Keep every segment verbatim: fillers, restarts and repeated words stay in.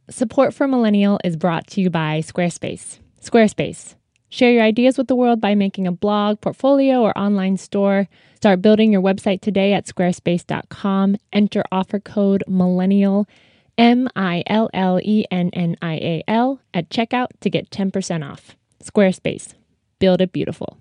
Support for Millennial is brought to you by Squarespace. Squarespace. Share your ideas with the world by making a blog, portfolio, or online store. Start building your website today at squarespace dot com. Enter offer code MILLENNIAL, M I L L E N N I A L, at checkout to get ten percent off. Squarespace. Build it beautiful.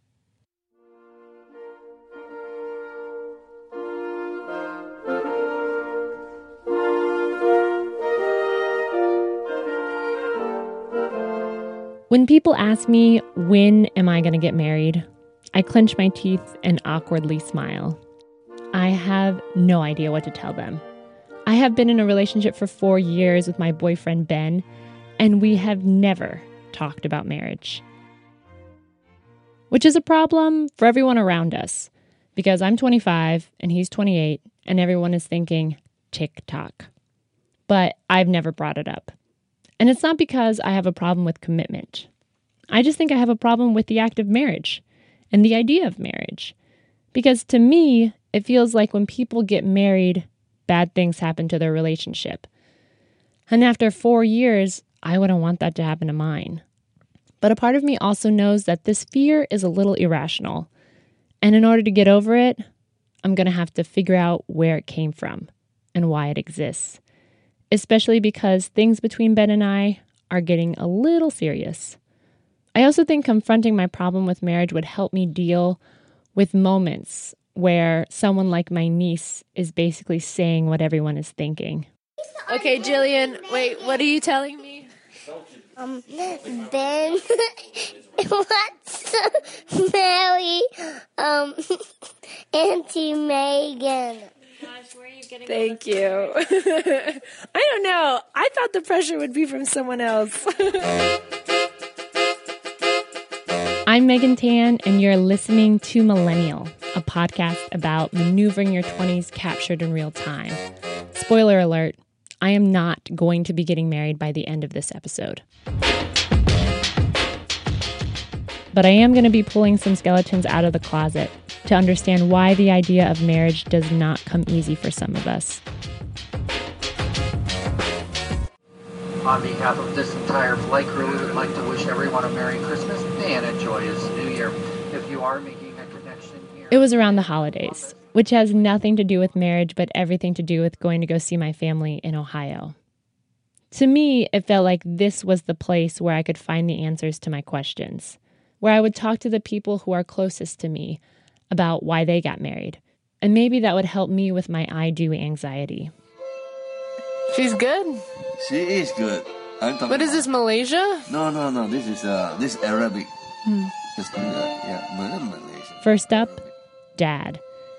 When people ask me, when am I going to get married? I clench my teeth and awkwardly smile. I have no idea what to tell them. I have been in a relationship for four years with my boyfriend, Ben, and we have never talked about marriage. Which is a problem for everyone around us, because I'm twenty-five and he's twenty-eight, and everyone is thinking, tick-tock. But I've never brought it up. And it's not because I have a problem with commitment. I just think I have a problem with the act of marriage and the idea of marriage. Because to me, it feels like when people get married, bad things happen to their relationship. And after four years, I wouldn't want that to happen to mine. But a part of me also knows that this fear is a little irrational. And in order to get over it, I'm going to have to figure out where it came from and why it exists. Especially because things between Ben and I are getting a little serious. I also think confronting my problem with marriage would help me deal with moments where someone like my niece is basically saying what everyone is thinking. Okay, Jillian, wait, what are you telling me? Um, Ben wants to marry um, Auntie Megan. Gosh, where are you getting Thank you. I don't know. I thought the pressure would be from someone else. I'm Megan Tan, and you're listening to Millennial, a podcast about maneuvering your twenties captured in real time. Spoiler alert, I am not going to be getting married by the end of this episode. But I am going to be pulling some skeletons out of the closet to understand why the idea of marriage does not come easy for some of us. On behalf of this entire flight crew, we would like to wish everyone a Merry Christmas and a joyous New Year. If you are making a connection here... It was around the holidays, which has nothing to do with marriage, but everything to do with going to go see my family in Ohio. To me, it felt like this was the place where I could find the answers to my questions, where I would talk to the people who are closest to me about why they got married. And maybe that would help me with my I do anxiety. She's good. She is good. I'm talking What is this, Malaysia? No, no, no. This is uh, this Arabic. Hmm. Just uh, yeah, Malaysia. First up, Dad.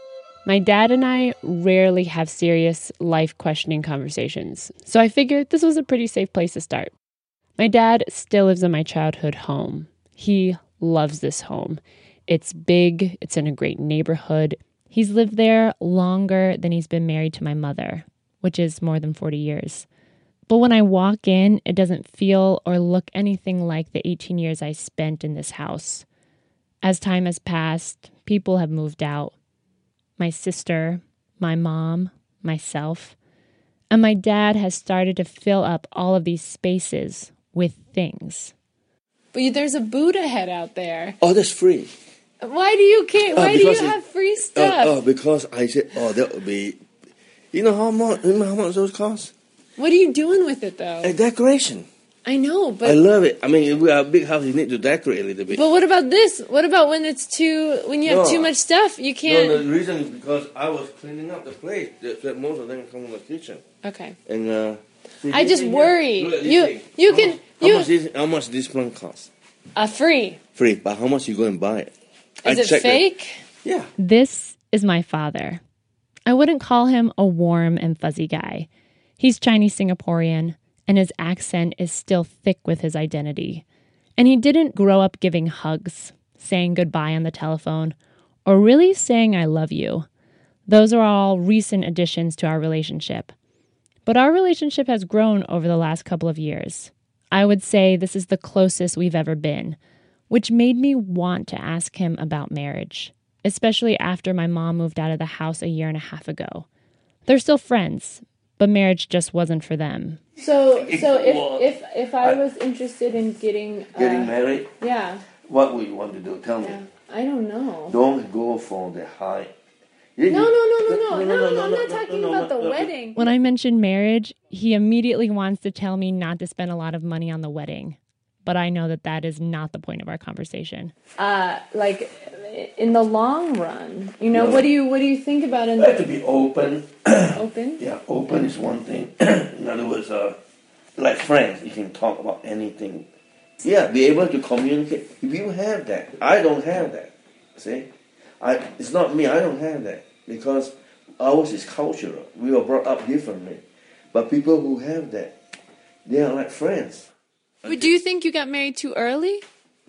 My dad and I rarely have serious life-questioning conversations, so I figured this was a pretty safe place to start. My dad still lives in my childhood home. He loves this home. It's big, it's in a great neighborhood. He's lived there longer than he's been married to my mother, which is more than forty years. But when I walk in, it doesn't feel or look anything like the eighteen years I spent in this house. As time has passed, people have moved out. My sister, my mom, myself, and my dad has started to fill up all of these spaces with things. But there's a Buddha head out there. Oh, that's free. Why do you care? Why uh, do you it, have free stuff? Oh, uh, uh, because I said, oh, that would be... You know how much, you know how much those cost? What are you doing with it, though? A decoration. I know, but... I love it. I mean, if we have a big house, you need to decorate a little bit. But what about this? What about when it's too... When you have No. too much stuff? You can't... No, the reason is because I was cleaning up the place. That, that most of them come from the kitchen. Okay. And, uh... see, I this just thing worry. here, look at this You- thing. you How can- much- How, you- much this, how much this plant cost? Uh, free. Free. But how much you go and buy it? Is I it checked fake? Yeah. This is my father. I wouldn't call him a warm and fuzzy guy. He's Chinese Singaporean, and his accent is still thick with his identity. And he didn't grow up giving hugs, saying goodbye on the telephone, or really saying I love you. Those are all recent additions to our relationship. But our relationship has grown over the last couple of years. I would say this is the closest we've ever been, which made me want to ask him about marriage, especially after my mom moved out of the house a year and a half ago. They're still friends, but marriage just wasn't for them. So, so if, Well, if, if I I- was interested in getting... Uh, Getting married? Yeah. What would you want to do? Tell me. Yeah. I don't know. Don't go for the high. You- No, you- no, no, no, no, no, no, no, I'm no, not no, talking no, about no, the no. wedding. When I mentioned marriage, he immediately wants to tell me not to spend a lot of money on the wedding. But I know that that is not the point of our conversation. Uh, like, in the long run, you know, No. what do you what do you think about in You have to be open. open? Yeah, open is one thing. In other words, uh, like friends, you can talk about anything. Yeah, be able to communicate. If you have that, I don't have that. See, I it's not me. I don't have that because ours is cultural. We were brought up differently. But people who have that, they are like friends. But do you think you got married too early?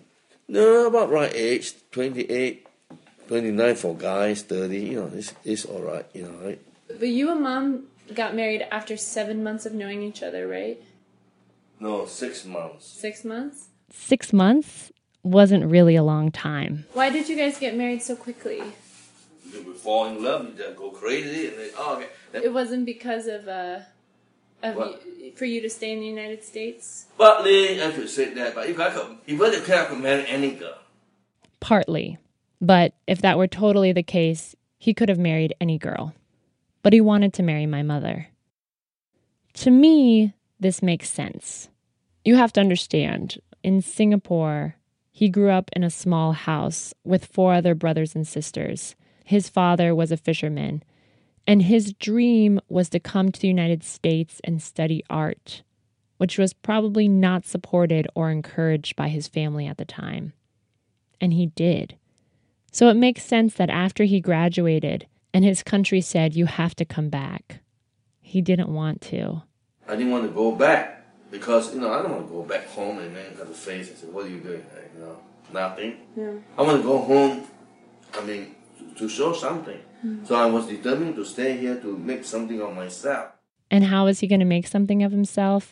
No, about right age, twenty-eight, twenty-nine for guys, thirty. You know, it's it's all right. You know, right? But you and Mom got married after seven months of knowing each other, right? No, six months. Six months? Six months wasn't really a long time. Why did you guys get married so quickly? We fall in love, you just go crazy, and then, oh, okay. It wasn't because of, uh, of What? you, for you to stay in the United States? Partly, I should say that, but if I could, if I could, I could marry any girl. Partly. But if that were totally the case, he could have married any girl. But he wanted to marry my mother. To me, this makes sense. You have to understand, in Singapore, he grew up in a small house with four other brothers and sisters. His father was a fisherman, and his dream was to come to the United States and study art, which was probably not supported or encouraged by his family at the time. And he did. So it makes sense that after he graduated and his country said, you have to come back, he didn't want to. I didn't want to go back because, you know, I don't want to go back home and then got the face and say, what are you doing? Like, you know, nothing. Yeah. I want to go home, I mean, to, to show something. Mm. So I was determined to stay here to make something of myself. And how was he going to make something of himself?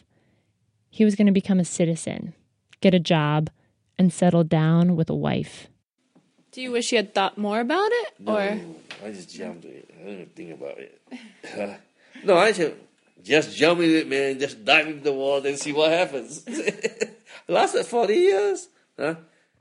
He was going to become a citizen, get a job, and settle down with a wife. Do you wish you had thought more about it? No, or I just jumped to it. I didn't even think about it. No, I just, just jump in it, man. Just dive into the water and see what happens. Lasted forty years. Huh?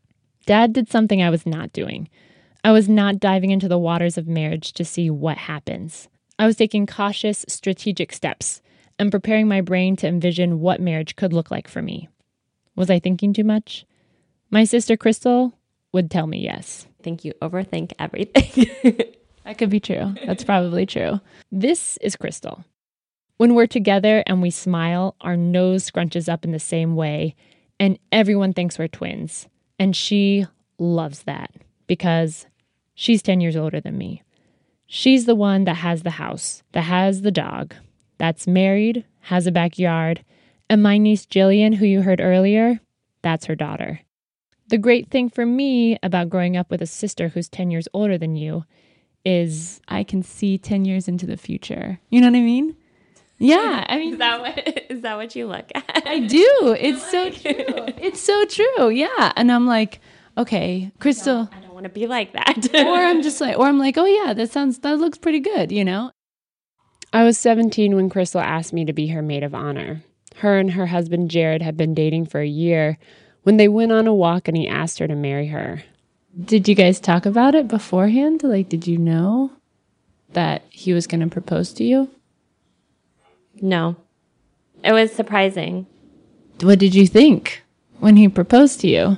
Dad did something I was not doing. I was not diving into the waters of marriage to see what happens. I was taking cautious, strategic steps and preparing my brain to envision what marriage could look like for me. Was I thinking too much? My sister Crystal would tell me yes. I think you overthink everything. That could be true. That's probably true. This is Crystal. When we're together and we smile, our nose scrunches up in the same way, and everyone thinks we're twins. And she loves that because she's ten years older than me. She's the one that has the house, that has the dog, that's married, has a backyard, and my niece Jillian, who you heard earlier, that's her daughter. The great thing for me about growing up with a sister who's ten years older than you is I can see ten years into the future. You know what I mean? Yeah, I mean, Is that what is that what you look at? I do. It's so true. It's so true. Yeah. And I'm like, okay, Crystal. I don't want to be like that. Or I'm just like, or I'm like, oh yeah, that sounds, that looks pretty good, you know? I was seventeen when Crystal asked me to be her maid of honor. Her and her husband, Jared, had been dating for a year when they went on a walk and he asked her to marry her. Did you guys talk about it beforehand? Like, did you know that he was going to propose to you? No. It was surprising. What did you think when he proposed to you?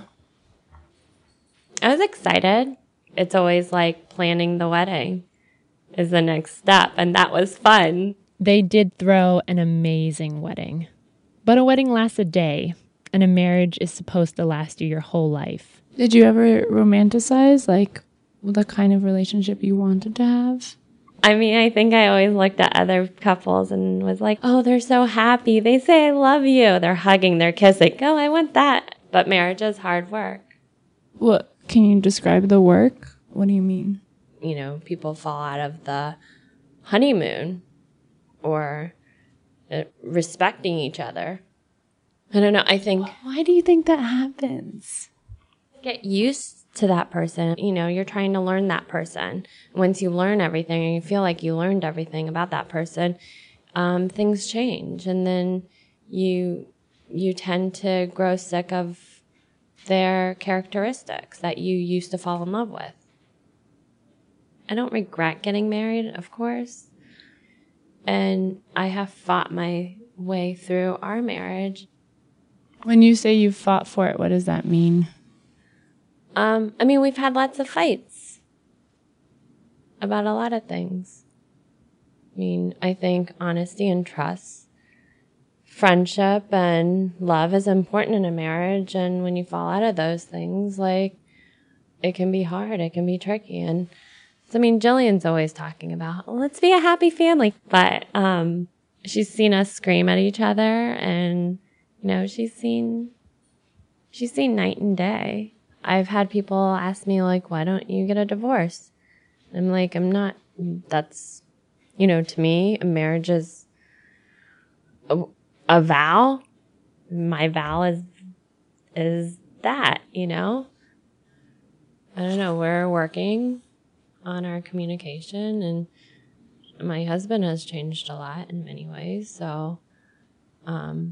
I was excited. It's always like planning the wedding is the next step, and that was fun. They did throw an amazing wedding. But a wedding lasts a day, and a marriage is supposed to last you your whole life. Did you ever romanticize, like, the kind of relationship you wanted to have? I mean, I think I always looked at other couples and was like, oh, they're so happy. They say, I love you. They're hugging, they're kissing. Oh, I want that. But marriage is hard work. What? Can you describe the work? What do you mean? You know, people fall out of the honeymoon or uh, respecting each other. I don't know. I think Why do you think that happens? get used to that person. You know, you're trying to learn that person. Once you learn everything and you feel like you learned everything about that person, um, things change. And then you you tend to grow sick of their characteristics that you used to fall in love with. I don't regret getting married, of course. And I have fought my way through our marriage. When you say you fought for it, what does that mean? Um, I mean, we've had lots of fights about a lot of things. I mean, I think honesty and trust, friendship and love is important in a marriage. And when you fall out of those things, like, it can be hard. It can be tricky. And so, I mean, Jillian's always talking about, let's be a happy family. But um, she's seen us scream at each other, and, you know, she's seen, she's seen night and day. I've had people ask me, like, why don't you get a divorce? I'm like, I'm not, that's, you know, to me, a marriage is a, a vow. My vow is, is that, you know? I don't know, we're working on our communication, and my husband has changed a lot in many ways, so, um,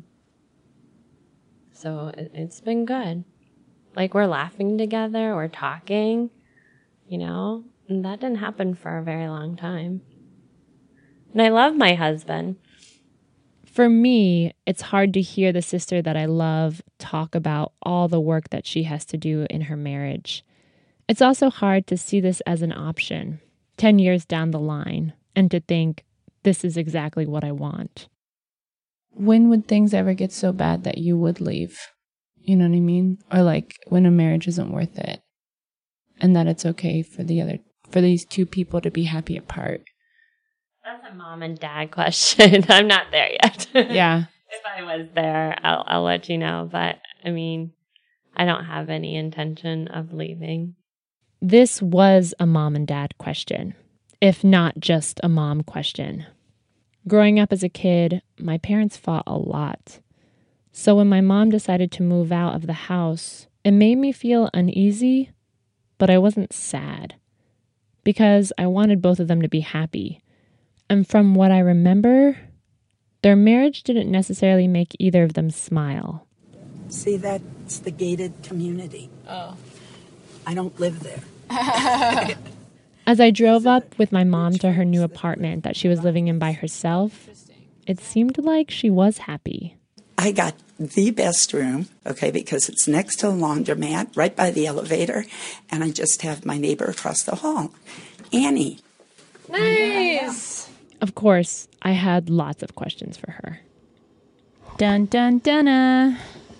so it, it's been good. Like, we're laughing together, we're talking, you know, and that didn't happen for a very long time. And I love my husband. For me, it's hard to hear the sister that I love talk about all the work that she has to do in her marriage. It's also hard to see this as an option ten years down the line and to think, this is exactly what I want. When would things ever get so bad that you would leave? You know what I mean? Or like when a marriage isn't worth it and that it's okay for the other, for these two people to be happy apart. That's a mom and dad question. I'm not there yet. Yeah. If I was there, I'll, I'll let you know. But I mean, I don't have any intention of leaving. This was a mom and dad question, if not just a mom question. Growing up as a kid, my parents fought a lot. So when my mom decided to move out of the house, it made me feel uneasy, but I wasn't sad because I wanted both of them to be happy. And from what I remember, their marriage didn't necessarily make either of them smile. See, that's the gated community. Oh. I don't live there. As I drove up with my mom to her new apartment that she was living in by herself, it seemed like she was happy. I got the best room, okay, because it's next to the laundromat, right by the elevator, and I just have my neighbor across the hall, Annie. Nice! Of course, I had lots of questions for her. Dun, dun, dun.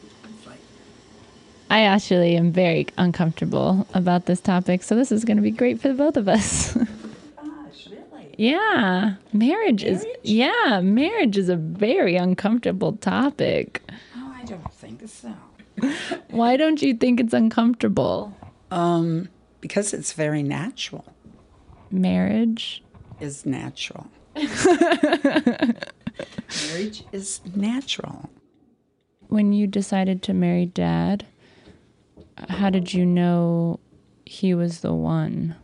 I actually am very uncomfortable about this topic, so this is going to be great for the both of us. Gosh, really? Yeah, marriage, marriage is yeah, marriage is a very uncomfortable topic. Oh, I don't think so. Why don't you think it's uncomfortable? Um, because it's very natural. Marriage is natural. Marriage is natural. When you decided to marry Dad, how did you know he was the one?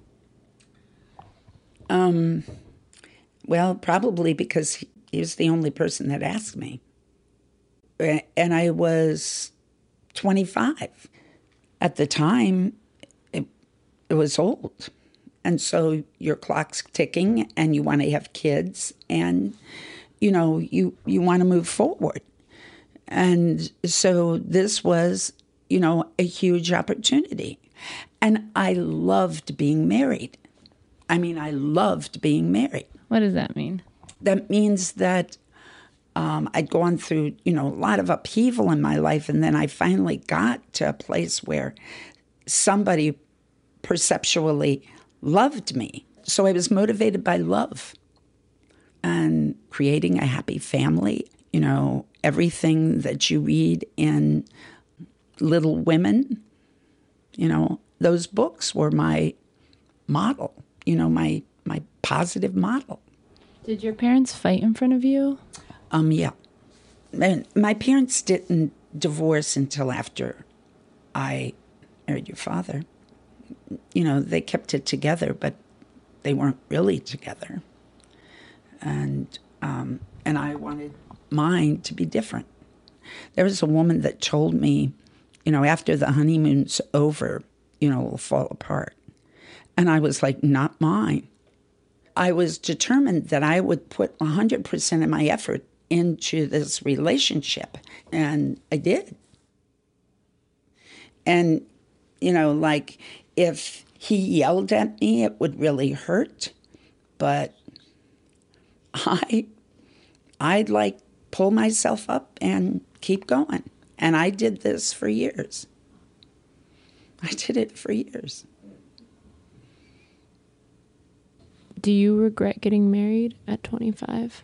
Um, well, probably because he, he was the only person that asked me. And I was twenty-five. At the time, it, it was old. And so your clock's ticking and you want to have kids and, you know, you, you want to move forward. And so this was, you know, a huge opportunity. And I loved being married. I mean, I loved being married. What does that mean? That means that um, I'd gone through, you know, a lot of upheaval in my life. And then I finally got to a place where somebody perceptually loved me. So I was motivated by love and creating a happy family. You know, everything that you read in Little Women, you know, those books were my model, you know, my my positive model. Did your parents fight in front of you? Um, yeah. And my parents didn't divorce until after I married your father. You know, they kept it together, but they weren't really together. And um, and I wanted mine to be different. There was a woman that told me, you know, after the honeymoon's over, you know, it'll fall apart. And I was like, not mine. I was determined that I would put one hundred percent of my effort into this relationship. And I did. And, you know, like, if he yelled at me, it would really hurt. But I, I'd like pull myself up and keep going. And I did this for years. I did it for years. Do you regret getting married at twenty-five?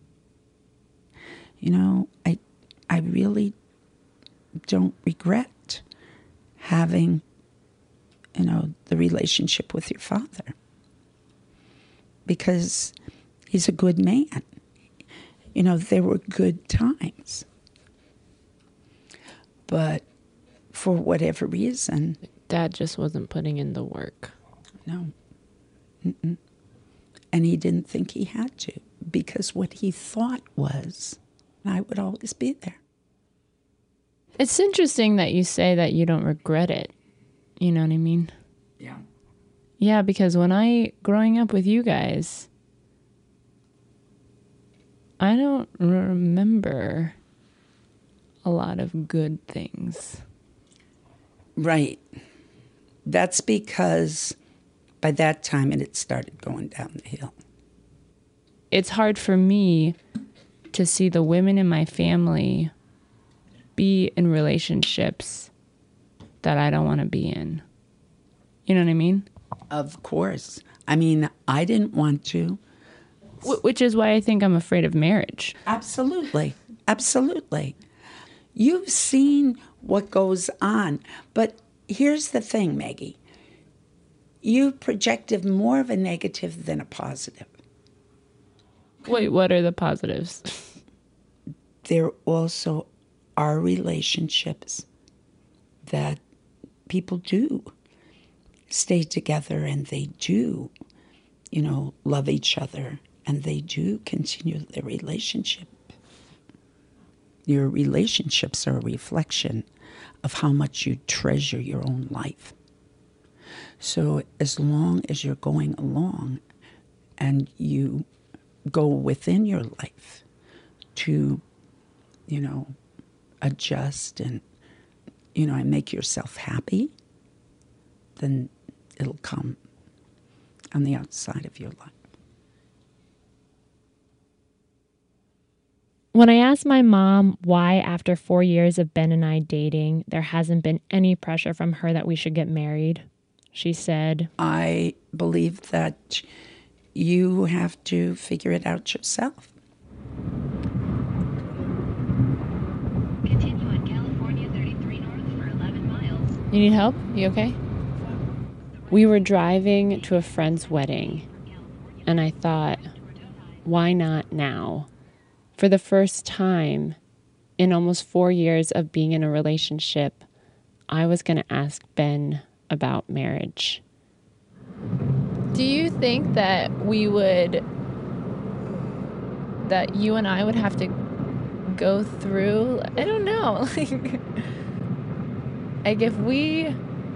You know, I, I really don't regret having, you know, the relationship with your father. Because he's a good man. You know, there were good times. But for whatever reason... Dad just wasn't putting in the work. No. Mm-mm. And he didn't think he had to, because what he thought was, I would always be there. It's interesting that you say that you don't regret it. You know what I mean? Yeah. Yeah, because when I, growing up with you guys, I don't remember a lot of good things. Right. That's because by that time it had started going down the hill. It's hard for me to see the women in my family be in relationships that I don't want to be in. You know what I mean? Of course. I mean, I didn't want to. Wh- which is why I think I'm afraid of marriage. Absolutely. Absolutely. You've seen what goes on. But here's the thing, Maggie. You projected more of a negative than a positive. Wait, what are the positives? There also are relationships that people do stay together, and they do, you know, love each other, and they do continue their relationship. Your relationships are a reflection of how much you treasure your own life. So as long as you're going along and you go within your life to, you know, adjust and, you know, and make yourself happy, then it'll come on the outside of your life. When I asked my mom why, after four years of Ben and I dating, there hasn't been any pressure from her that we should get married, she said, I believe that you have to figure it out yourself. Continue on California thirty-three North for eleven miles. You need help? You okay? We were driving to a friend's wedding, and I thought, why not now? For the first time in almost four years of being in a relationship, I was going to ask Ben about marriage. Do you think that we would, that you and I would have to go through, I don't know, like, like if we,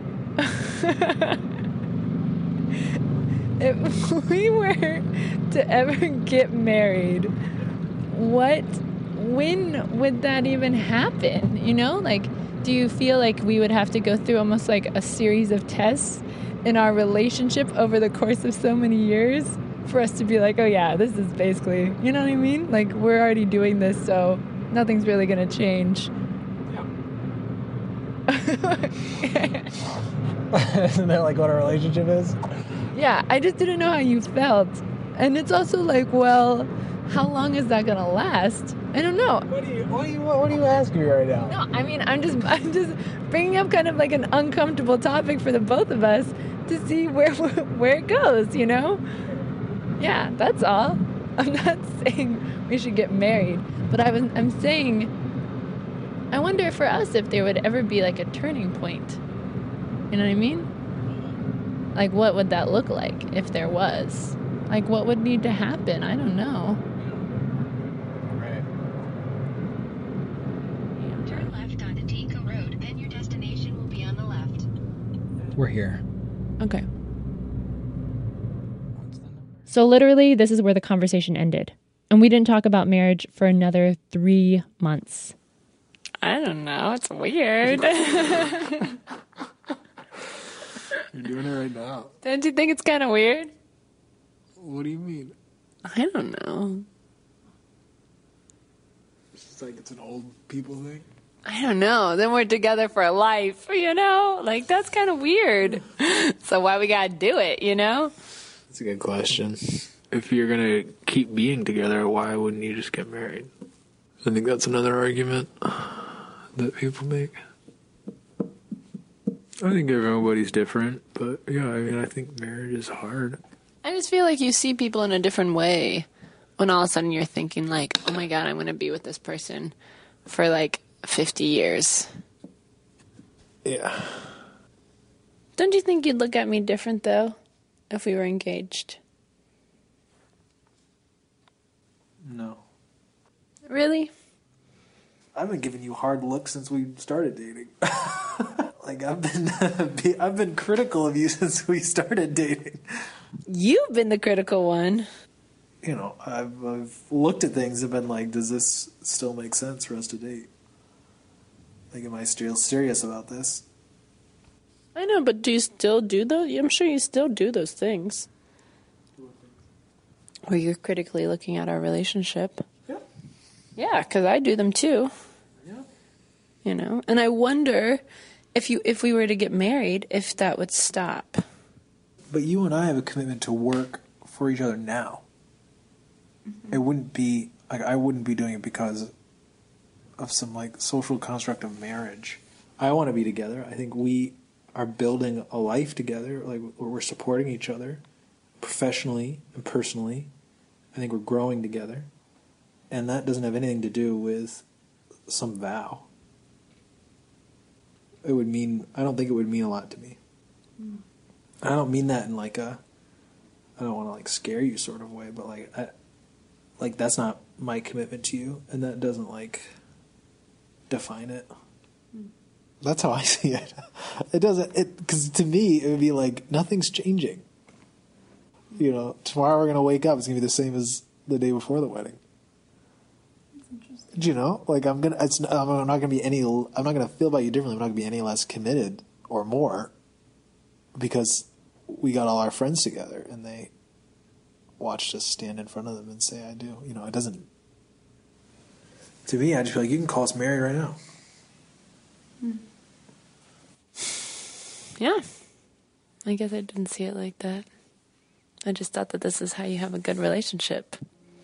if we were to ever get married, what, when would that even happen? You know, like, do you feel like we would have to go through almost like a series of tests in our relationship over the course of so many years for us to be like, oh yeah, this is basically, you know what I mean? Like, we're already doing this, so nothing's really going to change. Isn't that like what a relationship is? Yeah, I just didn't know how you felt. And it's also like, well, how long is that gonna last? I don't know. What do you what do you what are you asking me right now? No, I mean, I'm just I'm just bringing up kind of like an uncomfortable topic for the both of us to see where where it goes, you know? Yeah, that's all. I'm not saying we should get married, but I was I'm saying I wonder for us if there would ever be like a turning point. You know what I mean? Like, what would that look like if there was? Like, what would need to happen? I don't know. We're here. Okay. So literally, this is where the conversation ended. And we didn't talk about marriage for another three months. I don't know. It's weird. You're doing it right now. Don't you think it's kind of weird? What do you mean? I don't know. It's like it's an old people thing. I don't know. Then we're together for life, you know? Like, that's kind of weird. So why we gotta do it, you know? That's a good question. If you're gonna keep being together, why wouldn't you just get married? I think that's another argument that people make. I think everybody's different, but yeah, I mean, I think marriage is hard. I just feel like you see people in a different way when all of a sudden you're thinking like, oh my God, I'm going to be with this person for like fifty years. Yeah. Don't you think you'd look at me different though if we were engaged? No. Really? I've been giving you hard looks since we started dating. Like I've been, I've been critical of you since we started dating. You've been the critical one. You know, I've, I've looked at things and been like, does this still make sense for us to date? Like, am I still serious about this? I know, but do you still do those? I'm sure you still do those things. Where you're critically looking at our relationship. Yeah. Yeah, because I do them too. Yeah. You know, and I wonder if you if we were to get married, if that would stop. But you and I have a commitment to work for each other now. Mm-hmm. It wouldn't be like I wouldn't be doing it because of some like social construct of marriage. I want to be together. I think we are building a life together, like where we're supporting each other professionally and personally. I think we're growing together. And that doesn't have anything to do with some vow. It would mean, I don't think it would mean a lot to me. Mm. I don't mean that in like a, I don't want to like scare you sort of way, but like, I, like that's not my commitment to you, and that doesn't like define it. Mm. That's how I see it. It doesn't, it, because to me, it would be like, nothing's changing. You know, tomorrow we're going to wake up, it's going to be the same as the day before the wedding. Do you know? Like, I'm gonna. It's, I'm not gonna be any. I'm not gonna feel about you differently. I'm not gonna be any less committed or more because we got all our friends together and they watched us stand in front of them and say, "I do." You know, it doesn't. To me, I just feel like you can call us married right now. Yeah, I guess I didn't see it like that. I just thought that this is how you have a good relationship.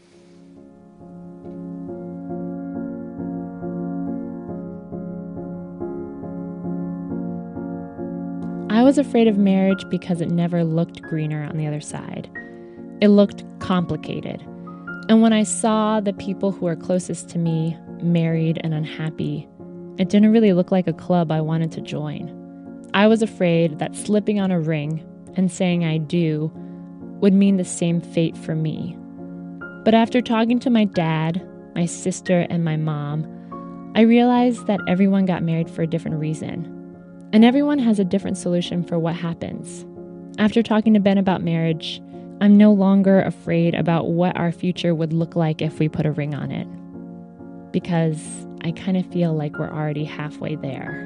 I was afraid of marriage because it never looked greener on the other side. It looked complicated. And when I saw the people who are closest to me married and unhappy, it didn't really look like a club I wanted to join. I was afraid that slipping on a ring and saying I do would mean the same fate for me. But after talking to my dad, my sister, and my mom, I realized that everyone got married for a different reason. And everyone has a different solution for what happens. After talking to Ben about marriage, I'm no longer afraid about what our future would look like if we put a ring on it. Because I kind of feel like we're already halfway there.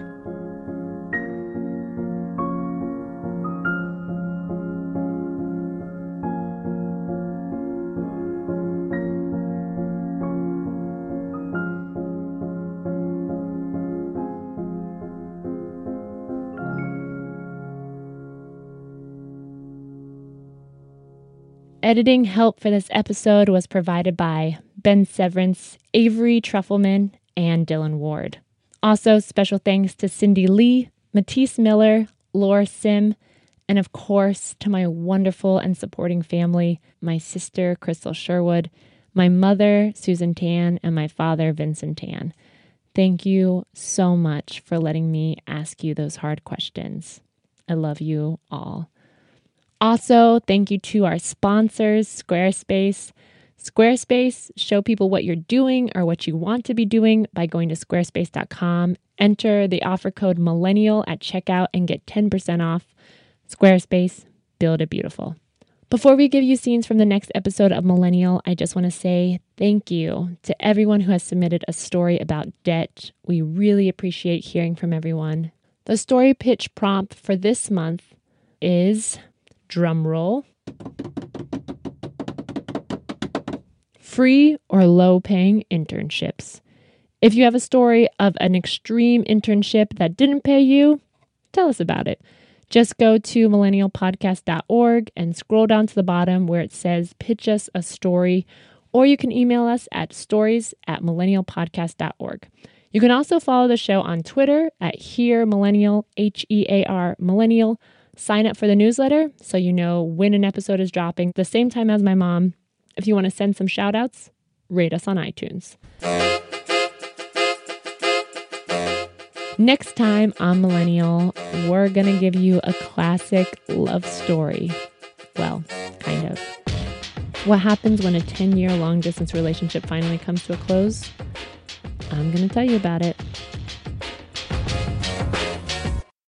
Editing help for this episode was provided by Ben Severance, Avery Truffleman, and Dylan Ward. Also, special thanks to Cindy Lee, Matisse Miller, Laura Sim, and of course, to my wonderful and supporting family, my sister, Crystal Sherwood, my mother, Susan Tan, and my father, Vincent Tan. Thank you so much for letting me ask you those hard questions. I love you all. Also, thank you to our sponsors, Squarespace. Squarespace, show people what you're doing or what you want to be doing by going to squarespace dot com. Enter the offer code millennial at checkout and get ten percent off. Squarespace, build it beautiful. Before we give you scenes from the next episode of Millennial, I just want to say thank you to everyone who has submitted a story about debt. We really appreciate hearing from everyone. The story pitch prompt for this month is, drumroll, free or low-paying internships. If you have a story of an extreme internship that didn't pay you, tell us about it. Just go to millennial podcast dot org and scroll down to the bottom where it says pitch us a story, or you can email us at stories at millennial podcast dot org. You can also follow the show on Twitter at Hear Millennial, H E A R Millennial. Sign up for the newsletter so you know when an episode is dropping the same time as my mom. If you want to send some shout outs, rate us on iTunes. Next time on Millennial, we're going to give you a classic love story. Well, kind of. What happens when a ten-year long-distance relationship finally comes to a close? I'm going to tell you about it.